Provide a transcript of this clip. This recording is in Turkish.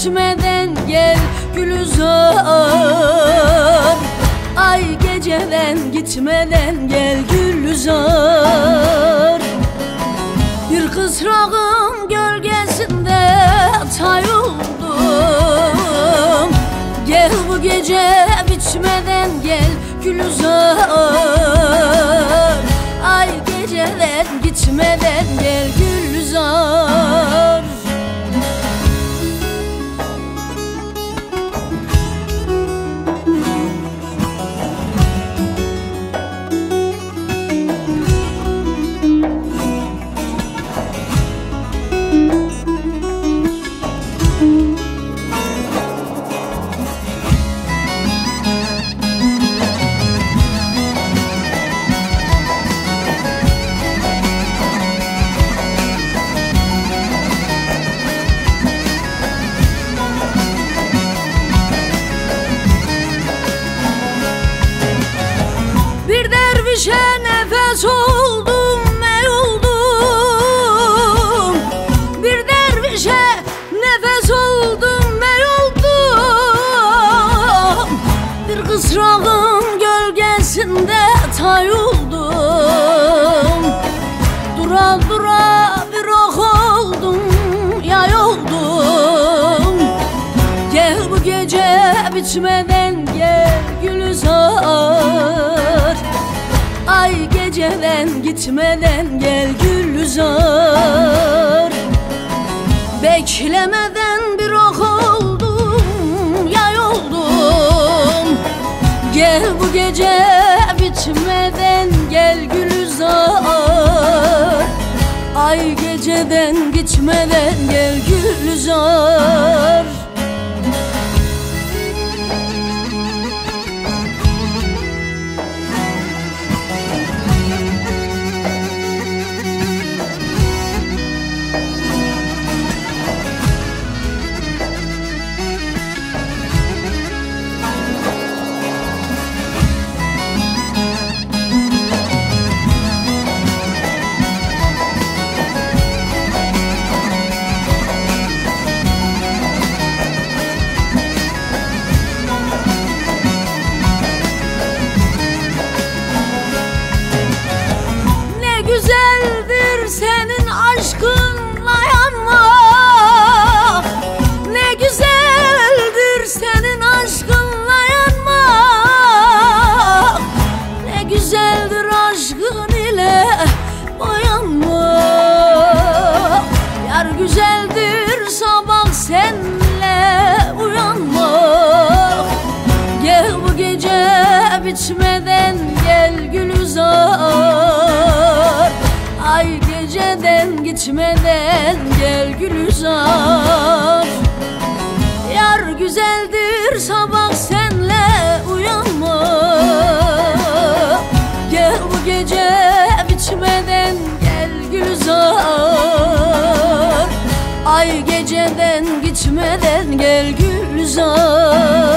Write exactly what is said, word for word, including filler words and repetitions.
bitmeden gel Gülizar. Ay geceden gitmeden gel Gülizar. Bir kısrağın gölgesinde tay oldum. Gel bu gece bitmeden gel Gülizar. Ay geceden gitmeden gel Gülizar. Bir nefes oldum, ey oldum. Bir dervişe nefes oldum, ey oldum. Bir kısrağın gölgesinde tay oldum. Dura dura bir ok oldum, yay oldum. Gel bu gece bitmeden gel Gülizar. Ay geceden gitmeden gel Gülizar. Beklemeden bir ok oldum, yay oldum. Gel bu gece bitmeden gel Gülizar. Ay geceden gitmeden gel Gülizar. Güzeldir senin aşkınla yanmak. Ne güzeldir senin aşkınla yanmak. Ne güzeldir aşkın ile boyanmak. Yar güzeldir sabah senle uyanmak. Gel bu gece bitmeden gel Gülizar. Ay geceden gitmeden gel Gülizar. Yar güzeldir sabah senle uyanmak. Gel bu gece bitmeden gel Gülizar. Ay geceden gitmeden gel Gülizar.